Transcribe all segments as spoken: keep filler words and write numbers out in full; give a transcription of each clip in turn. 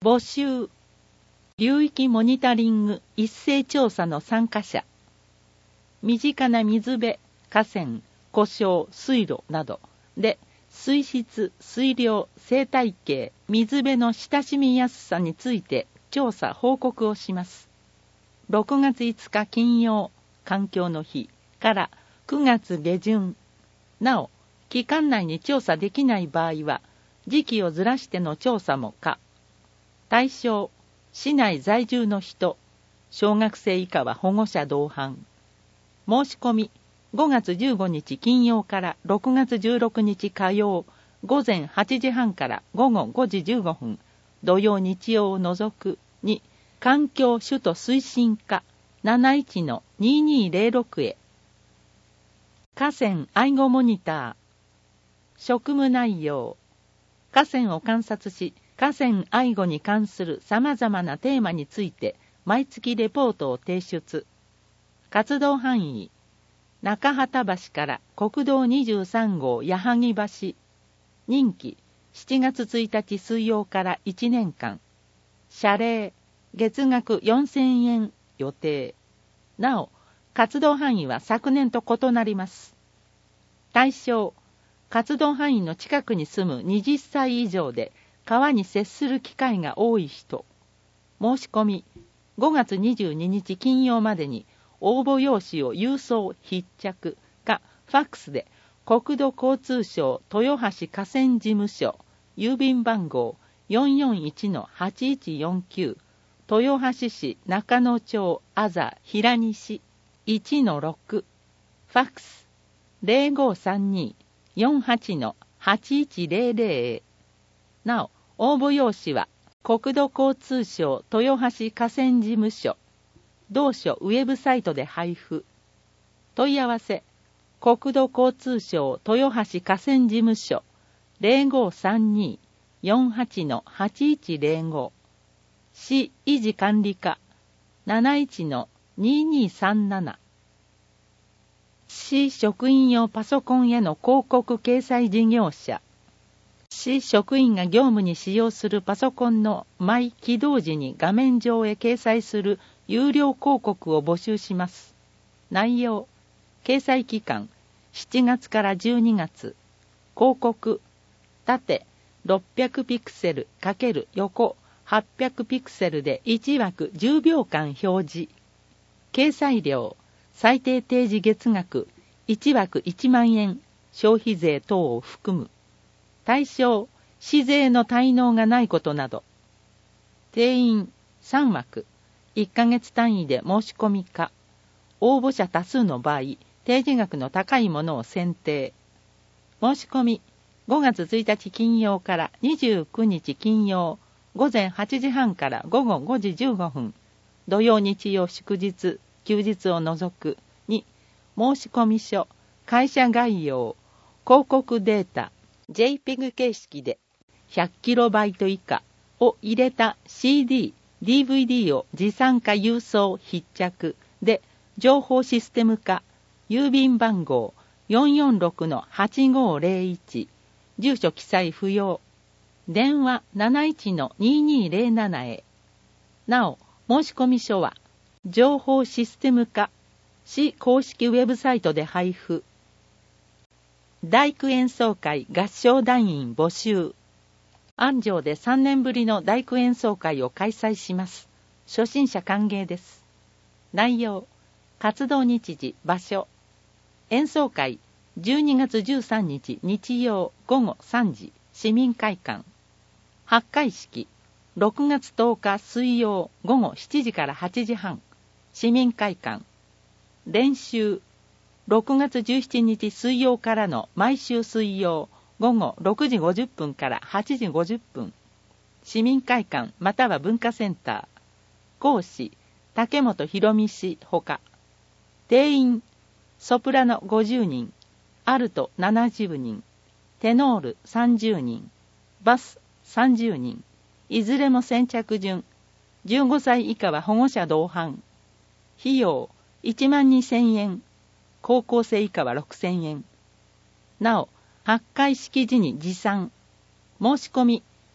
募集。流域モニタリング一斉調査の参加者。身近な水辺、河川、湖沼、水路などで水質、水量、生態系、水辺の親しみやすさについて調査報告をします。ろくがついつか金曜、環境の日からくがつ下旬。なお、期間内に調査できない場合は、時期をずらしての調査も可。対象、市内在住の人、小学生以下は保護者同伴。申し込み、ごがつじゅうごにち金曜からろくがつじゅうろくにち火曜、午前はちじはんから午後ごじじゅうごふん、土曜日曜を除くに、環境首都推進課 なないちのにーにーぜろろく へ。河川愛護モニター。職務内容。河川を観察し、河川愛護に関する様々なテーマについて毎月レポートを提出。活動範囲。中畑橋から国道にじゅうさんごう矢作橋。任期しちがつついたち水曜からいちねんかん。謝礼月額よんせんえん予定。なお、活動範囲は昨年と異なります。対象、活動範囲の近くに住むはたち以上で川に接する機会が多い人。申し込み、ごがつにじゅうににち金曜までに応募用紙を郵送必着かファックスで国土交通省豊橋河川事務所郵便番号 よんよんいちのはちいちよんきゅう 豊橋市中野町あざ平西 いちのろく ファックス ゼロごさんに よんはちのはちいちぜろぜろ へ。なお、応募用紙は国土交通省豊橋河川事務所同所ウェブサイトで配布。問い合わせ、国土交通省豊橋河川事務所 ゼロごさんに よんはちのはちいちぜろご 市維持管理課 なないちのにーにーさんなな。市職員用パソコンへの広告掲載事業者。市職員が業務に使用するパソコンの毎起動時に画面上へ掲載する有料広告を募集します。内容、掲載期間、しちがつからじゅうにがつ。広告、縦ろっぴゃくピクセル×横はっぴゃくピクセルでいちわくじゅうびょうかん表示。掲載料、最低提示月額いちわくいちまんえん、消費税等を含む。対象、市税の滞納がないことなど。定員さんわく、いっかげつ単位で申し込みか。応募者多数の場合、提示額の高いものを選定。申し込み、ごがつついたち金曜からにじゅうくにち金曜、午前はちじはんから午後ごじじゅうごふん、土曜日曜祝日、休日を除くに、申込書、会社概要、広告データ、ジェイピージー 形式で ひゃくキロバイト 以下を入れた シーディー、ディーブイディー を持参か郵送必着で情報システム化、郵便番号 よんよんろくのはちごぜろいち、住所記載不要、電話 なないちのにーにーぜろなな へ。なお、申込書は情報システム化、市公式ウェブサイトで配布。大工演奏会合唱団員募集。安城でさんねんぶりの大工演奏会を開催します。初心者歓迎です。内容、活動日時、場所。演奏会、じゅうにがつじゅうさんにち日曜ごごさんじ、市民会館。発会式、ろくがつとおか水曜ごごしちじからはちじはん、市民会館。練習、ろくがつじゅうしちにち水曜からの毎週水曜ごごろくじごじゅっぷんからはちじごじゅっぷん、市民会館または文化センター。講師、竹本博美氏ほか。定員、ソプラノごじゅうにん、アルトななじゅうにん、テノールさんじゅうにん、バスさんじゅうにん、いずれも先着順、じゅうごさい以下は保護者同伴。費用いちまんにせんえん、高校生以下はろくせんえん。なお、発会式時に持参。申し込み、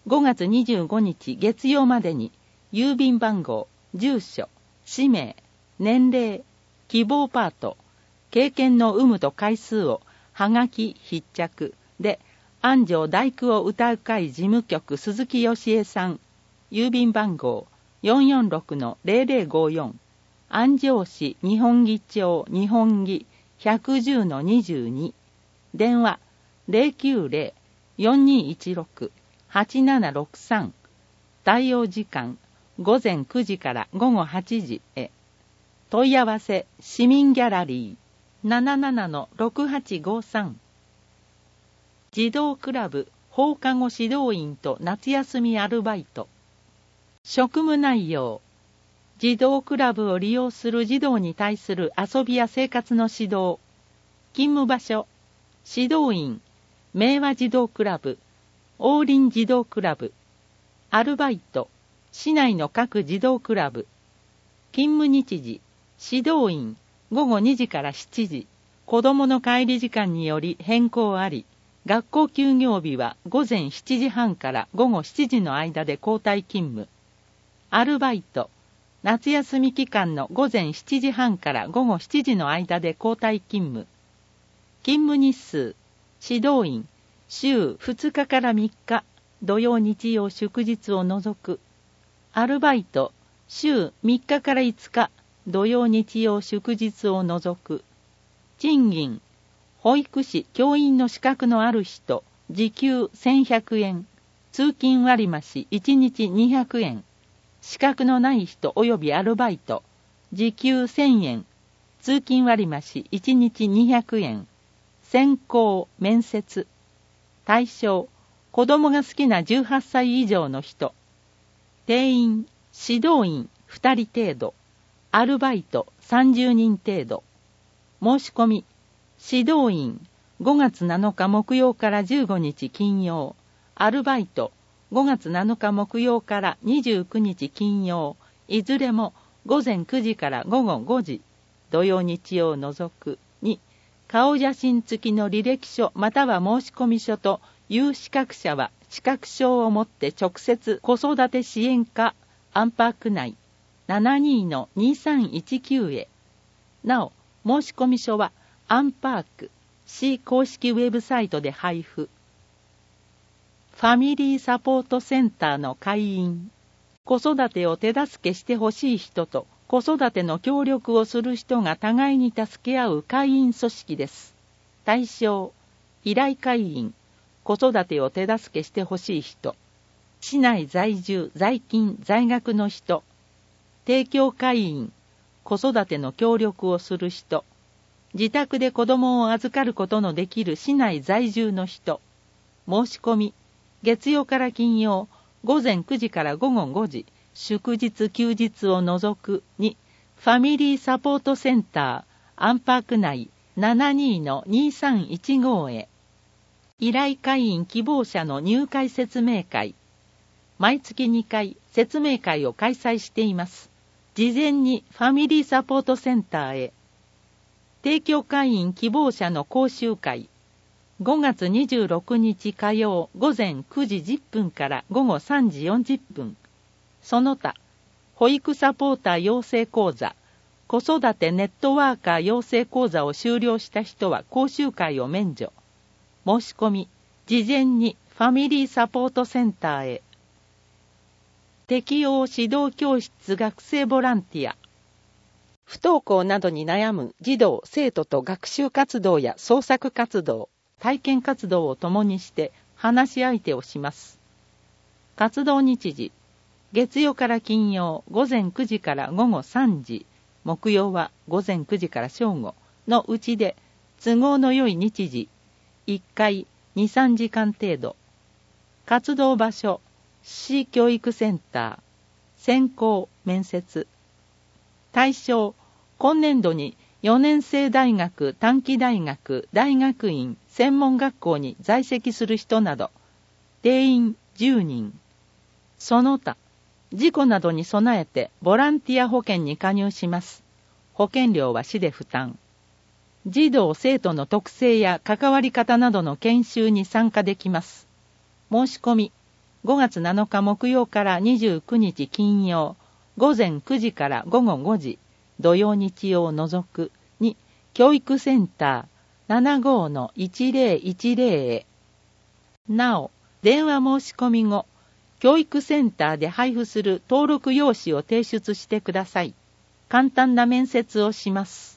ごがつにじゅうごにち月曜までに郵便番号、住所、氏名、年齢、希望パート、経験の有無と回数をはがき必着で、安城大工を歌う会事務局鈴木よしえさん、郵便番号 よんよんろくのゼロゼロごよん、安城市日本木町日本木 ひゃくじゅうのにじゅうに、電話 ゼロきゅうゼロ よんにいちろく はちななろくさん、対応時間ごぜんくじからごごはちじへ。問い合わせ市民ギャラリー ななななのろくはちごさん。児童クラブ放課後指導員と夏休みアルバイト。職務内容。児童クラブを利用する児童に対する遊びや生活の指導。勤務場所。指導員、明和児童クラブ、王林児童クラブ。アルバイト、市内の各児童クラブ。勤務日時。指導員、ごごにじからしちじ。子どもの帰り時間により変更あり。学校休業日はごぜんしちじはんからごごしちじの間で交代勤務。アルバイト、夏休み期間のごぜんしちじはんからごごしちじの間で交代勤務。勤務日数、指導員、週ふつかからみっか、土曜日曜祝日を除く。アルバイト、週みっかからいつか、土曜日曜祝日を除く。賃金、保育士教員の資格のある人、時給せんひゃくえん、通勤割増いちにちにひゃくえん、資格のない人及びアルバイト、時給せんえん、通勤割増いちにちにひゃくえん、選考、面接。対象、子供が好きなじゅうはっさい以上の人。定員、指導員ふたり程度、アルバイトさんじゅうにん程度。申し込み、指導員ごがつなのか木曜からじゅうごにち金曜、アルバイトごがつなのか木曜からにじゅうくにち金曜、いずれもごぜんくじからごごごじ、土曜日曜を除く。に、顔写真付きの履歴書または申込書と有資格者は資格証を持って直接子育て支援課アンパーク内 ななにのにさんいちきゅう へ。なお、申込書はアンパーク市公式ウェブサイトで配布。ファミリーサポートセンターの会員。子育てを手助けしてほしい人と子育ての協力をする人が互いに助け合う会員組織です。対象、依頼会員、子育てを手助けしてほしい人、市内在住、在勤、在学の人、提供会員、子育ての協力をする人、自宅で子供を預かることのできる市内在住の人。申し込み、月曜から金曜、ごぜんくじからごごごじ、祝日休日を除く。に、ファミリーサポートセンター、アンパーク内 ななにのにさんいちご へ。依頼会員希望者の入会説明会。毎月にかい説明会を開催しています。事前にファミリーサポートセンターへ。提供会員希望者の講習会。ごがつにじゅうろくにち火曜ごぜんくじじゅっぷんからごごさんじよんじゅっぷん。その他、保育サポーター養成講座、子育てネットワーカー養成講座を修了した人は講習会を免除。申し込み、事前にファミリーサポートセンターへ。適応指導教室学生ボランティア。不登校などに悩む児童・生徒と学習活動や創作活動、体験活動を共にして話し相手をします。活動日時、月曜から金曜ごぜんくじからごごさんじ、木曜はごぜんくじから正午のうちで都合の良い日時、いっかいに、さんじかん程度。活動場所、市教育センター。選考、面接。対象、今年度によねんせい大学、短期大学、大学院、専門学校に在籍する人など。定員じゅうにん。その他、事故などに備えてボランティア保険に加入します。保険料は市で負担。児童・生徒の特性や関わり方などの研修に参加できます。申し込み、 ごがつなのか木曜からにじゅうくにち金曜、ごぜんくじからごごごじ、土曜日曜を除くに、教育センター ななごのいちぜろいちぜろ へ。なお、電話申し込み後、教育センターで配布する登録用紙を提出してください。簡単な面接をします。